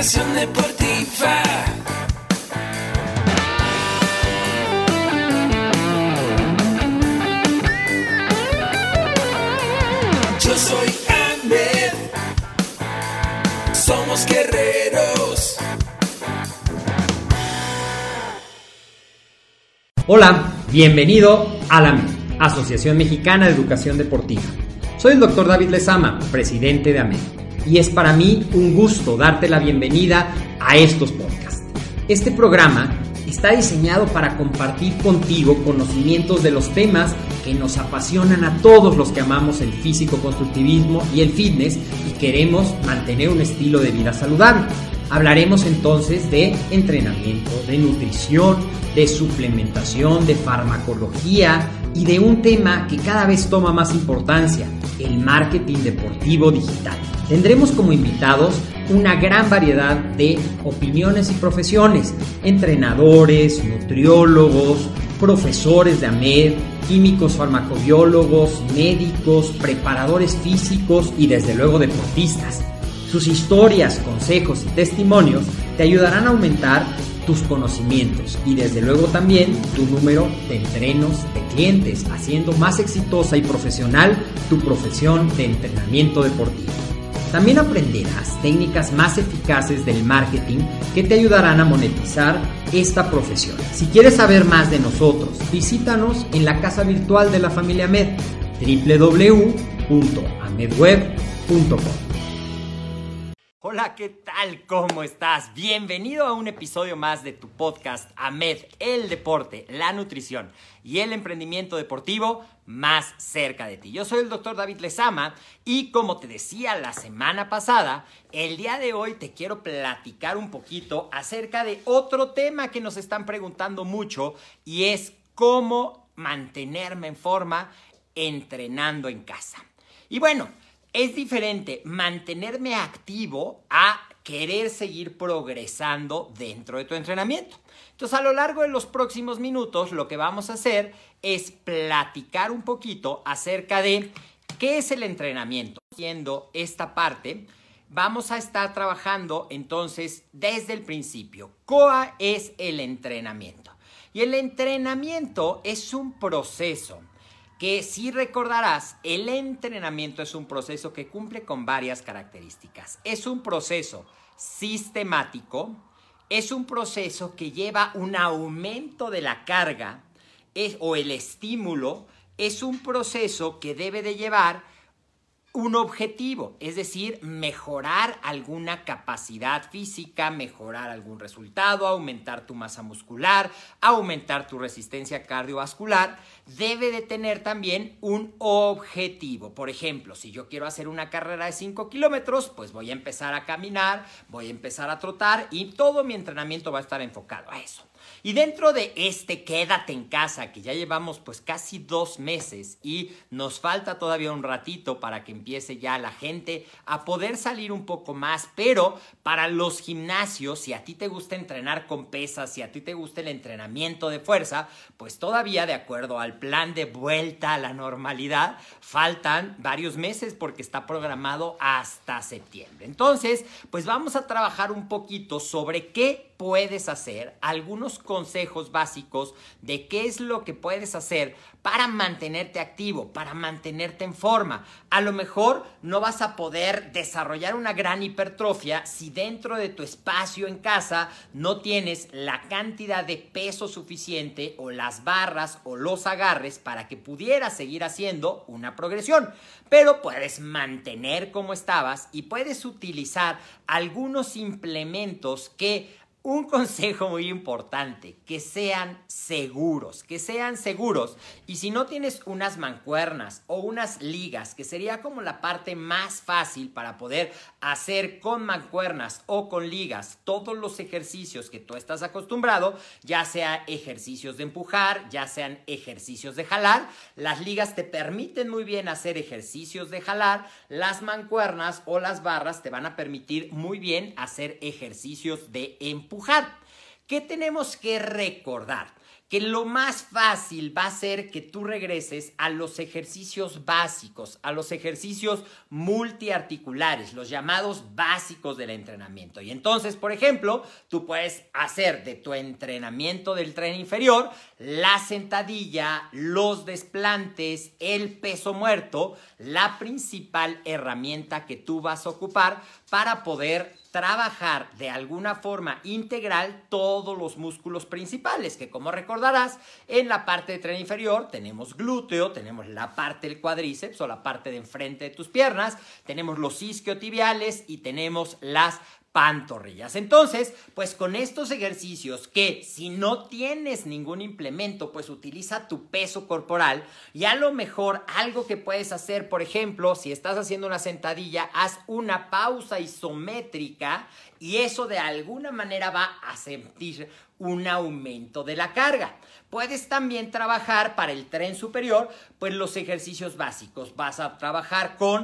Educación deportiva. Yo soy Ahmed. Somos guerreros. Hola, bienvenido a la Asociación Mexicana de Educación Deportiva. Soy el Dr. David Lezama, presidente de AMED, y es para mí un gusto darte la bienvenida a estos podcasts. Este programa está diseñado para compartir contigo conocimientos de los temas que nos apasionan a todos los que amamos el físico-constructivismo y el fitness y queremos mantener un estilo de vida saludable. Hablaremos entonces de entrenamiento, de nutrición, de suplementación, de farmacología y de un tema que cada vez toma más importancia, el marketing deportivo digital. Tendremos como invitados una gran variedad de opiniones y profesiones, entrenadores, nutriólogos, profesores de AMED, químicos farmacobiólogos, médicos, preparadores físicos y desde luego deportistas. Sus historias, consejos y testimonios te ayudarán a aumentar tus conocimientos y desde luego también tu número de entrenos de clientes, haciendo más exitosa y profesional tu profesión de entrenamiento deportivo. También aprenderás técnicas más eficaces del marketing que te ayudarán a monetizar esta profesión. Si quieres saber más de nosotros, visítanos en la casa virtual de la familia AMED, www.amedweb.com. Hola, ¿qué tal? ¿Cómo estás? Bienvenido a un episodio más de tu podcast AMED, el deporte, la nutrición y el emprendimiento deportivo más cerca de ti. Yo soy el Dr. David Lezama y como te decía la semana pasada, el día de hoy te quiero platicar un poquito acerca de otro tema que nos están preguntando mucho y es cómo mantenerme en forma entrenando en casa. Y bueno, es diferente mantenerme activo a querer seguir progresando dentro de tu entrenamiento. Entonces, a lo largo de los próximos minutos, lo que vamos a hacer es platicar un poquito acerca de qué es el entrenamiento. Siendo esta parte, vamos a estar trabajando entonces desde el principio. ¿Cuál es el entrenamiento? Y el entrenamiento es un proceso que si recordarás, el entrenamiento es un proceso que cumple con varias características. Es un proceso sistemático, es un proceso que lleva un aumento de la carga o el estímulo, es un proceso que debe de llevar un objetivo, es decir, mejorar alguna capacidad física, mejorar algún resultado, aumentar tu masa muscular, aumentar tu resistencia cardiovascular, debe de tener también un objetivo. Por ejemplo, si yo quiero hacer una carrera de 5 kilómetros, pues voy a empezar a caminar, voy a empezar a trotar y todo mi entrenamiento va a estar enfocado a eso. Y dentro de este quédate en casa, que ya llevamos pues casi 2 meses y nos falta todavía un ratito para que empiece ya la gente a poder salir un poco más, pero para los gimnasios, si a ti te gusta entrenar con pesas, si a ti te gusta el entrenamiento de fuerza, pues todavía de acuerdo al plan de vuelta a la normalidad, faltan varios meses porque está programado hasta septiembre. Entonces, pues vamos a trabajar un poquito sobre qué puedes hacer, algunos consejos básicos de qué es lo que puedes hacer para mantenerte activo, para mantenerte en forma. A lo mejor no vas a poder desarrollar una gran hipertrofia si dentro de tu espacio en casa no tienes la cantidad de peso suficiente o las barras o los agarres para que pudieras seguir haciendo una progresión. Pero puedes mantener como estabas y puedes utilizar algunos implementos que un consejo muy importante, que sean seguros. Y si no tienes unas mancuernas o unas ligas, que sería como la parte más fácil para poder hacer con mancuernas o con ligas todos los ejercicios que tú estás acostumbrado, ya sea ejercicios de empujar, ya sean ejercicios de jalar, las ligas te permiten muy bien hacer ejercicios de jalar, las mancuernas o las barras te van a permitir muy bien hacer ejercicios de empujar. ¿Qué tenemos que recordar? que lo más fácil va a ser que tú regreses a los ejercicios básicos, a los ejercicios multiarticulares, los llamados básicos del entrenamiento. Y entonces, por ejemplo, tú puedes hacer de tu entrenamiento del tren inferior la sentadilla, los desplantes, el peso muerto, la principal herramienta que tú vas a ocupar para poder trabajar de alguna forma integral todos los músculos principales, que como recordarás, en la parte de tren inferior tenemos glúteo, tenemos la parte del cuádriceps o la parte de enfrente de tus piernas, tenemos los isquiotibiales y tenemos las pantorrillas. Entonces, pues con estos ejercicios que si no tienes ningún implemento, pues utiliza tu peso corporal y a lo mejor algo que puedes hacer, por ejemplo, si estás haciendo una sentadilla, haz una pausa isométrica y eso de alguna manera va a sentir un aumento de la carga. Puedes también trabajar para el tren superior, pues los ejercicios básicos. Vas a trabajar con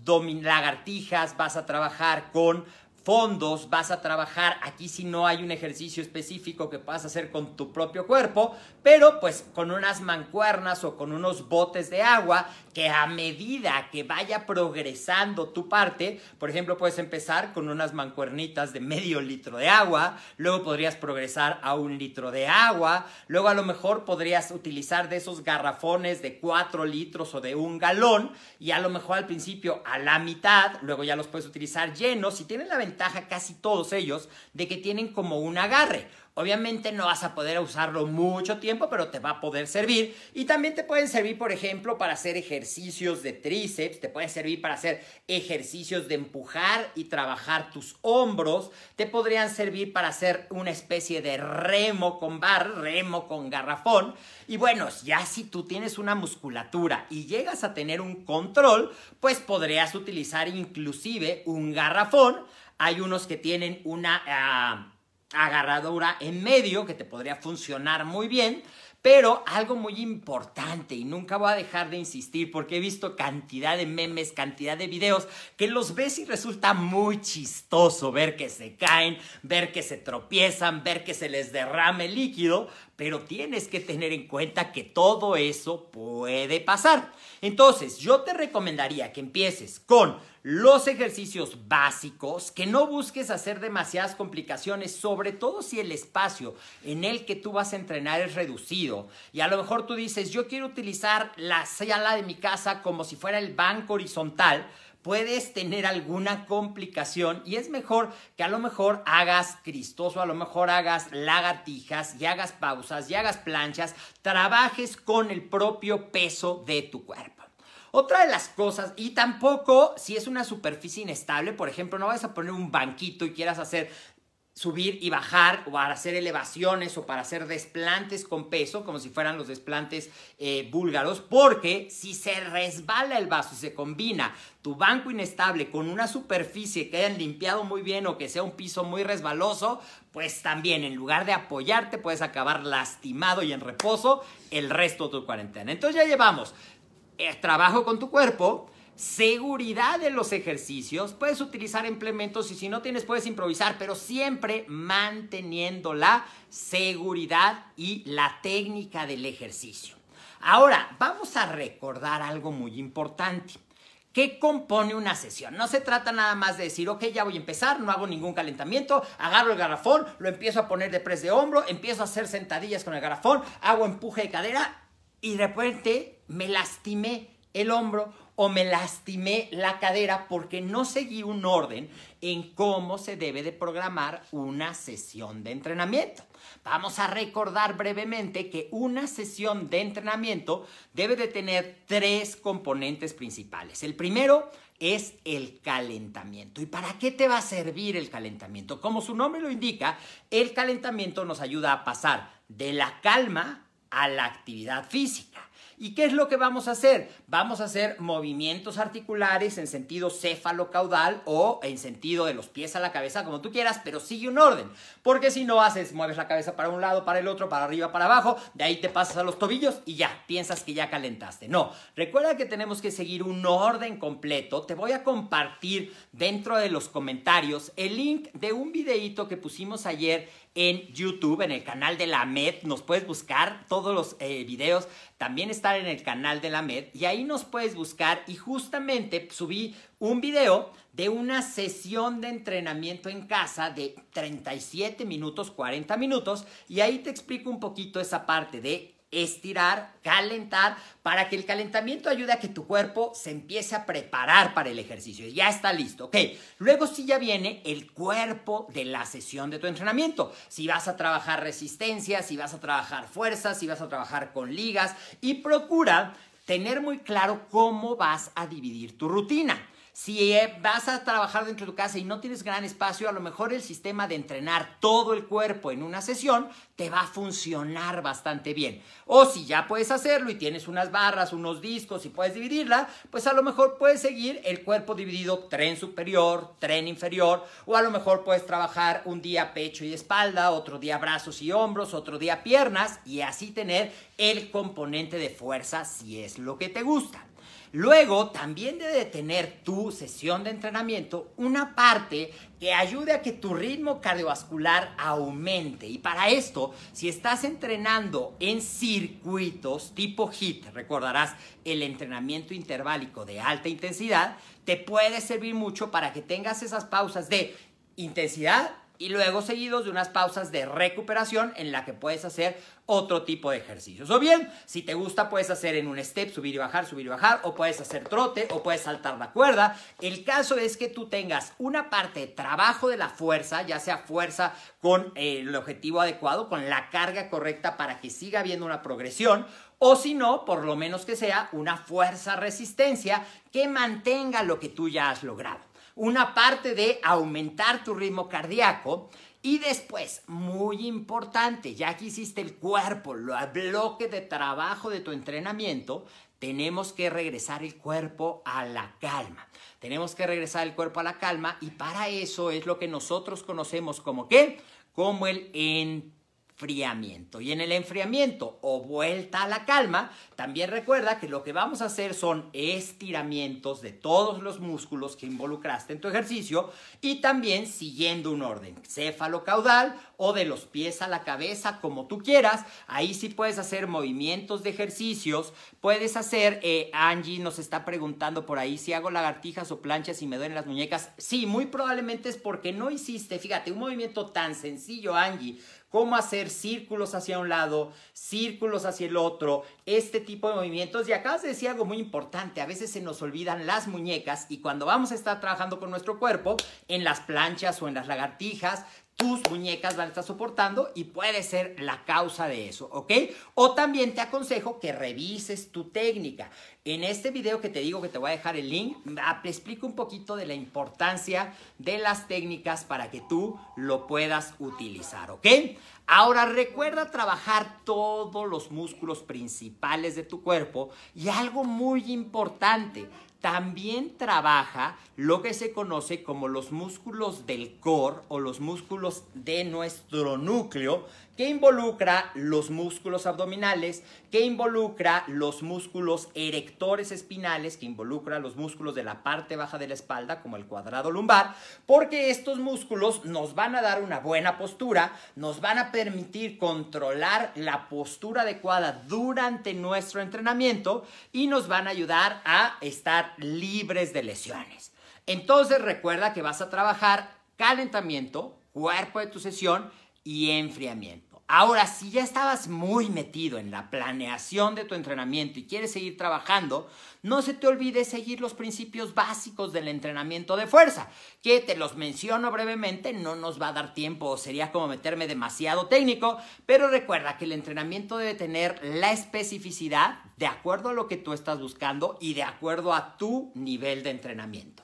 lagartijas, vas a trabajar con fondos, vas a trabajar, aquí si no hay un ejercicio específico que puedas hacer con tu propio cuerpo, pero pues con unas mancuernas o con unos botes de agua que a medida que vaya progresando tu parte, por ejemplo, puedes empezar con unas mancuernitas de medio litro de agua, luego podrías progresar a 1 litro de agua, luego a lo mejor podrías utilizar de esos garrafones de 4 litros o de 1 galón y a lo mejor al principio a la mitad, luego ya los puedes utilizar llenos y tienen la ventaja casi todos ellos de que tienen como un agarre. Obviamente no vas a poder usarlo mucho tiempo, pero te va a poder servir. Y también te pueden servir, por ejemplo, para hacer ejercicios de tríceps, te pueden servir para hacer ejercicios de empujar y trabajar tus hombros, te podrían servir para hacer una especie de remo con barra, remo con garrafón. Y bueno, ya si tú tienes una musculatura y llegas a tener un control, pues podrías utilizar inclusive un garrafón. Hay unos que tienen una agarradura en medio que te podría funcionar muy bien, pero algo muy importante y nunca voy a dejar de insistir porque he visto cantidad de memes, cantidad de videos que los ves y resulta muy chistoso ver que se caen, ver que se tropiezan, ver que se les derrame líquido, pero tienes que tener en cuenta que todo eso puede pasar. Entonces, yo te recomendaría que empieces con los ejercicios básicos, que no busques hacer demasiadas complicaciones, sobre todo si el espacio en el que tú vas a entrenar es reducido. Y a lo mejor tú dices, yo quiero utilizar la sala de mi casa como si fuera el banco horizontal. Puedes tener alguna complicación y es mejor que a lo mejor hagas cristos o a lo mejor hagas lagartijas y hagas pausas y hagas planchas, trabajes con el propio peso de tu cuerpo. Otra de las cosas, y tampoco si es una superficie inestable, por ejemplo, no vas a poner un banquito y quieras subir y bajar o para hacer elevaciones o para hacer desplantes con peso, como si fueran los desplantes búlgaros, porque si se resbala el vaso y se combina tu banco inestable con una superficie que hayan limpiado muy bien o que sea un piso muy resbaloso, pues también en lugar de apoyarte puedes acabar lastimado y en reposo el resto de tu cuarentena. Entonces ya llevamos trabajo con tu cuerpo, seguridad de los ejercicios, puedes utilizar implementos y si no tienes puedes improvisar, pero siempre manteniendo la seguridad y la técnica del ejercicio. Ahora, vamos a recordar algo muy importante. ¿Qué compone una sesión? No se trata nada más de decir, ok, ya voy a empezar, no hago ningún calentamiento, agarro el garrafón, lo empiezo a poner de press de hombro, empiezo a hacer sentadillas con el garrafón, hago empuje de cadera y de repente me lastimé el hombro o me lastimé la cadera porque no seguí un orden en cómo se debe de programar una sesión de entrenamiento. Vamos a recordar brevemente que una sesión de entrenamiento debe de tener 3 componentes principales. El primero es el calentamiento. ¿Y para qué te va a servir el calentamiento? Como su nombre lo indica, el calentamiento nos ayuda a pasar de la calma a la actividad física. ¿Y qué es lo que vamos a hacer? Vamos a hacer movimientos articulares en sentido céfalo-caudal o en sentido de los pies a la cabeza, como tú quieras, pero sigue un orden. Porque si no mueves la cabeza para un lado, para el otro, para arriba, para abajo, de ahí te pasas a los tobillos y ya, piensas que ya calentaste. No, recuerda que tenemos que seguir un orden completo. Te voy a compartir dentro de los comentarios el link de un videíto que pusimos ayer en YouTube, en el canal de la AMED. Nos puedes buscar, todos los videos también están en el canal de la AMED y ahí nos puedes buscar, y justamente subí un video de una sesión de entrenamiento en casa de 37 minutos, 40 minutos, y ahí te explico un poquito esa parte de estirar, calentar, para que el calentamiento ayude a que tu cuerpo se empiece a preparar para el ejercicio. Ya está listo, ok. Luego sí ya viene el cuerpo de la sesión de tu entrenamiento. Si vas a trabajar resistencia, si vas a trabajar fuerza, si vas a trabajar con ligas, y procura tener muy claro cómo vas a dividir tu rutina. Si vas a trabajar dentro de tu casa y no tienes gran espacio, a lo mejor el sistema de entrenar todo el cuerpo en una sesión te va a funcionar bastante bien. O si ya puedes hacerlo y tienes unas barras, unos discos y puedes dividirla, pues a lo mejor puedes seguir el cuerpo dividido tren superior, tren inferior, o a lo mejor puedes trabajar un día pecho y espalda, otro día brazos y hombros, otro día piernas, y así tener el componente de fuerza si es lo que te gusta. Luego, también debe de tener tu sesión de entrenamiento una parte que ayude a que tu ritmo cardiovascular aumente. Y para esto, si estás entrenando en circuitos tipo HIIT, recordarás el entrenamiento interválico de alta intensidad, te puede servir mucho para que tengas esas pausas de intensidad y luego seguidos de unas pausas de recuperación en la que puedes hacer otro tipo de ejercicios. O bien, si te gusta, puedes hacer en un step, subir y bajar, o puedes hacer trote, o puedes saltar la cuerda. El caso es que tú tengas una parte de trabajo de la fuerza, ya sea fuerza con el objetivo adecuado, con la carga correcta para que siga habiendo una progresión, o si no, por lo menos que sea una fuerza-resistencia que mantenga lo que tú ya has logrado. Una parte de aumentar tu ritmo cardíaco, y después, muy importante, ya que hiciste el cuerpo, el bloque de trabajo de tu entrenamiento, tenemos que regresar el cuerpo a la calma. Tenemos que regresar el cuerpo a la calma, y para eso es lo que nosotros conocemos como ¿qué? Como el enfriamiento. Y en el enfriamiento o vuelta a la calma, también recuerda que lo que vamos a hacer son estiramientos de todos los músculos que involucraste en tu ejercicio, y también siguiendo un orden céfalo-caudal o de los pies a la cabeza, como tú quieras. Ahí sí puedes hacer movimientos de ejercicios, puedes hacer, Angie nos está preguntando por ahí si hago lagartijas o planchas y me duelen las muñecas. Sí, muy probablemente es porque no hiciste, fíjate, un movimiento tan sencillo, Angie, cómo hacer círculos hacia un lado, círculos hacia el otro, este tipo de movimientos. Y acabas de decir algo muy importante, a veces se nos olvidan las muñecas, y cuando vamos a estar trabajando con nuestro cuerpo, en las planchas o en las lagartijas, tus muñecas van a estar soportando y puede ser la causa de eso, ¿ok? O también te aconsejo que revises tu técnica. En este video que te digo que te voy a dejar el link, te explico un poquito de la importancia de las técnicas para que tú lo puedas utilizar, ¿ok? Ahora recuerda trabajar todos los músculos principales de tu cuerpo, y algo muy importante, también trabaja lo que se conoce como los músculos del core o los músculos de nuestro núcleo, que involucra los músculos abdominales, que involucra los músculos erectores espinales, que involucra los músculos de la parte baja de la espalda, como el cuadrado lumbar, porque estos músculos nos van a dar una buena postura, nos van a permitir controlar la postura adecuada durante nuestro entrenamiento y nos van a ayudar a estar libres de lesiones. Entonces recuerda que vas a trabajar calentamiento, cuerpo de tu sesión y enfriamiento. Ahora, si ya estabas muy metido en la planeación de tu entrenamiento y quieres seguir trabajando, no se te olvide seguir los principios básicos del entrenamiento de fuerza, que te los menciono brevemente, no nos va a dar tiempo, sería como meterme demasiado técnico, pero recuerda que el entrenamiento debe tener la especificidad de acuerdo a lo que tú estás buscando y de acuerdo a tu nivel de entrenamiento.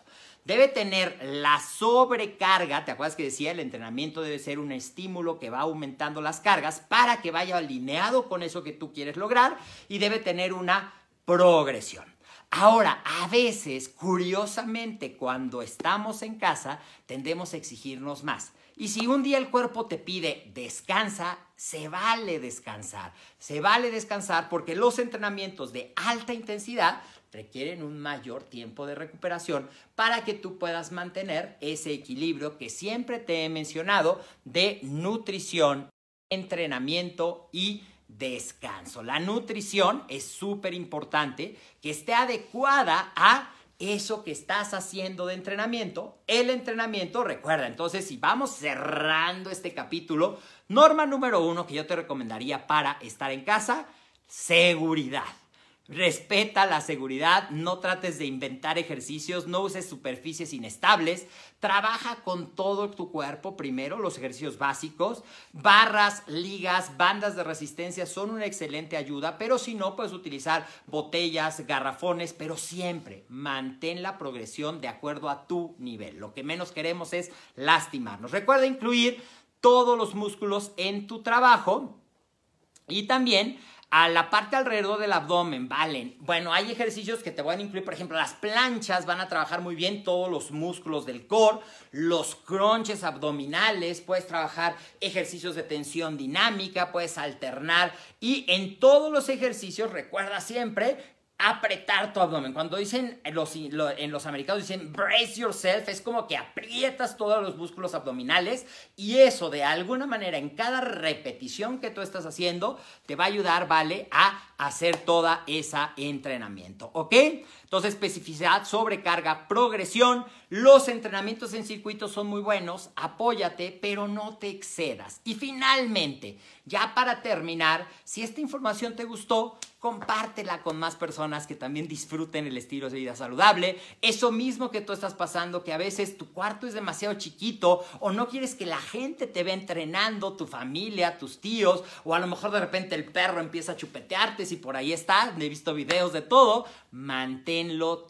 Debe tener la sobrecarga, ¿te acuerdas que decía? El entrenamiento debe ser un estímulo que va aumentando las cargas para que vaya alineado con eso que tú quieres lograr y debe tener una progresión. Ahora, a veces, curiosamente, cuando estamos en casa, tendemos a exigirnos más. Y si un día el cuerpo te pide descansa, se vale descansar. Se vale descansar porque los entrenamientos de alta intensidad requieren un mayor tiempo de recuperación para que tú puedas mantener ese equilibrio que siempre te he mencionado de nutrición, entrenamiento y descanso. La nutrición es súper importante que esté adecuada a eso que estás haciendo de entrenamiento. El entrenamiento, recuerda, entonces si vamos cerrando este capítulo, norma número 1 que yo te recomendaría para estar en casa, seguridad. Respeta la seguridad, no trates de inventar ejercicios, no uses superficies inestables, trabaja con todo tu cuerpo primero, los ejercicios básicos, barras, ligas, bandas de resistencia son una excelente ayuda, pero si no puedes utilizar botellas, garrafones, pero siempre mantén la progresión de acuerdo a tu nivel. Lo que menos queremos es lastimarnos. Recuerda incluir todos los músculos en tu trabajo y también a la parte alrededor del abdomen, ¿vale? Bueno, hay ejercicios que te van a incluir, por ejemplo, las planchas van a trabajar muy bien todos los músculos del core, los crunches abdominales, puedes trabajar ejercicios de tensión dinámica, puedes alternar y en todos los ejercicios recuerda siempre apretar tu abdomen. Cuando dicen, en los americanos dicen brace yourself, es como que aprietas todos los músculos abdominales y eso de alguna manera en cada repetición que tú estás haciendo te va a ayudar, ¿vale? A hacer toda esa entrenamiento, ¿ok? Entonces, especificidad, sobrecarga, progresión. Los entrenamientos en circuitos son muy buenos, apóyate, pero no te excedas. Y finalmente, ya para terminar, si esta información te gustó, compártela con más personas que también disfruten el estilo de vida saludable. Eso mismo que tú estás pasando, que a veces tu cuarto es demasiado chiquito o no quieres que la gente te vea entrenando, tu familia, tus tíos, o a lo mejor de repente el perro empieza a chupetearte, si por ahí está, he visto videos de todo, manténlo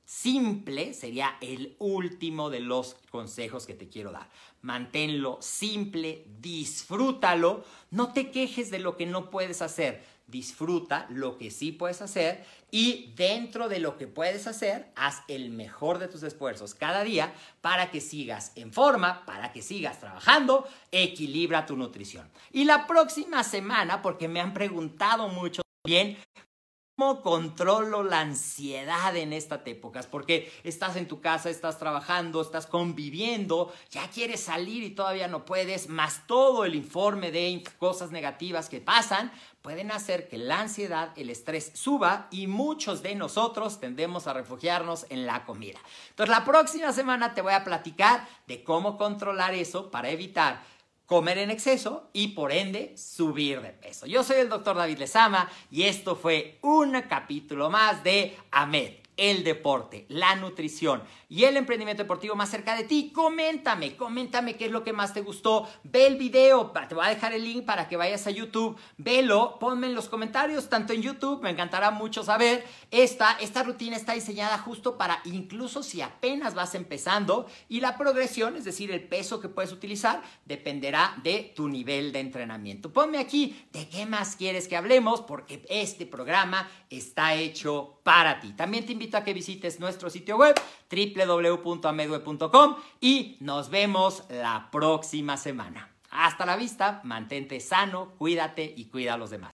simple, sería el último de los consejos que te quiero dar. Manténlo simple, disfrútalo, no te quejes de lo que no puedes hacer. Disfruta lo que sí puedes hacer y dentro de lo que puedes hacer, haz el mejor de tus esfuerzos cada día para que sigas en forma, para que sigas trabajando, equilibra tu nutrición. Y la próxima semana, porque me han preguntado mucho también, ¿cómo controlo la ansiedad en estas épocas? Porque estás en tu casa, estás trabajando, estás conviviendo, ya quieres salir y todavía no puedes, más todo el informe de cosas negativas que pasan, pueden hacer que la ansiedad, el estrés suba y muchos de nosotros tendemos a refugiarnos en la comida. Entonces, la próxima semana te voy a platicar de cómo controlar eso para evitar comer en exceso y por ende subir de peso. Yo soy el Dr. David Lezama y esto fue un capítulo más de AMED, el deporte, la nutrición y el emprendimiento deportivo más cerca de ti. Coméntame qué es lo que más te gustó. Ve el video, te voy a dejar el link para que vayas a YouTube. Velo, ponme en los comentarios, tanto en YouTube, me encantará mucho saber. Esta rutina está diseñada justo para incluso si apenas vas empezando y la progresión, es decir, el peso que puedes utilizar, dependerá de tu nivel de entrenamiento. Ponme aquí de qué más quieres que hablemos porque este programa está hecho para ti. También te invito a que visites nuestro sitio web www.amedweb.com y nos vemos la próxima semana. Hasta la vista, mantente sano, cuídate y cuida a los demás.